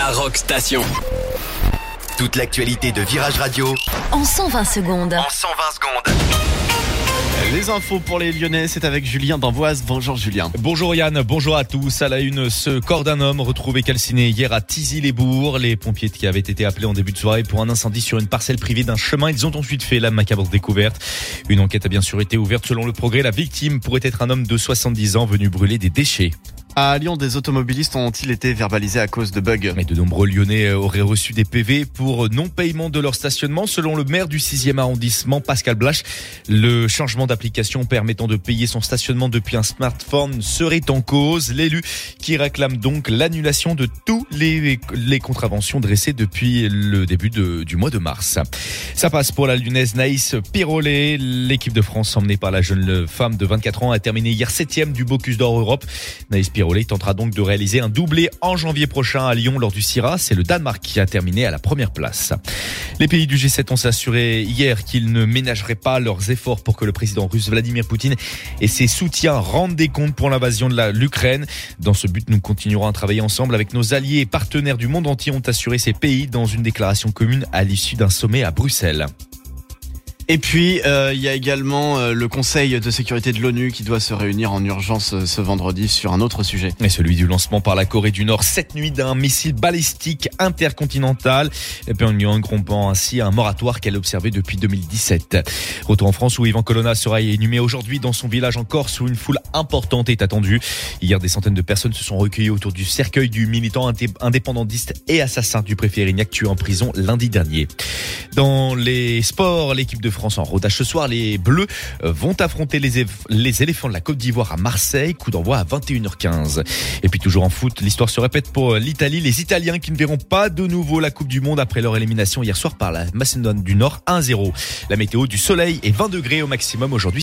Rock Station. Toute l'actualité de Virage Radio en 120 secondes. Les infos pour les Lyonnais, c'est avec Julien d'Amboise. Bonjour Julien. Bonjour Yann, bonjour à tous. À la une, ce corps d'un homme retrouvé calciné hier à Thizy-les-Bourgs. Les pompiers qui avaient été appelés en début de soirée pour un incendie sur une parcelle privée d'un chemin, ils ont ensuite fait la macabre découverte. Une enquête a bien sûr été ouverte. Selon le Progrès, la victime pourrait être un homme de 70 ans venu brûler des déchets. À Lyon, des automobilistes ont-ils été verbalisés à cause de bugs? Mais de nombreux Lyonnais auraient reçu des PV pour non-paiement de leur stationnement. Selon le maire du 6e arrondissement, Pascal Blach, le changement d'application permettant de payer son stationnement depuis un smartphone serait en cause. L'élu qui réclame donc l'annulation de tous les contraventions dressées depuis le début du mois de mars. Ça passe pour la Lyonnaise Naïs Pirolet. L'équipe de France emmenée par la jeune femme de 24 ans a terminé hier 7e du Bocuse d'Or Europe. Naïs Pirolet tentera donc de réaliser un doublé en janvier prochain à Lyon lors du CIRA. C'est le Danemark qui a terminé à la première place. Les pays du G7 ont assuré hier qu'ils ne ménageraient pas leurs efforts pour que le président russe Vladimir Poutine et ses soutiens rendent des comptes pour l'invasion de l'Ukraine. Dans ce but, nous continuerons à travailler ensemble avec nos alliés et partenaires du monde entier, ont assuré ces pays dans une déclaration commune à l'issue d'un sommet à Bruxelles. Et puis, il y a également le Conseil de sécurité de l'ONU qui doit se réunir en urgence ce vendredi sur un autre sujet. Et celui du lancement par la Corée du Nord cette nuit d'un missile balistique intercontinental. Et Pyongyang rompant ainsi un moratoire qu'elle observait depuis 2017. Retour en France où Yvan Colonna sera inhumé aujourd'hui dans son village en Corse où une foule importante est attendue. Hier, des centaines de personnes se sont recueillies autour du cercueil du militant indépendantiste et assassin du préfet Erignac tué en prison lundi dernier. Dans les sports, l'équipe de France en rodage ce soir, les Bleus vont affronter les éléphants de la Côte d'Ivoire à Marseille, coup d'envoi à 21h15. Et puis toujours en foot, l'histoire se répète pour l'Italie, les Italiens qui ne verront pas de nouveau la Coupe du Monde après leur élimination hier soir par la Macédoine du Nord 1-0. La météo, du soleil et 20 degrés au maximum aujourd'hui.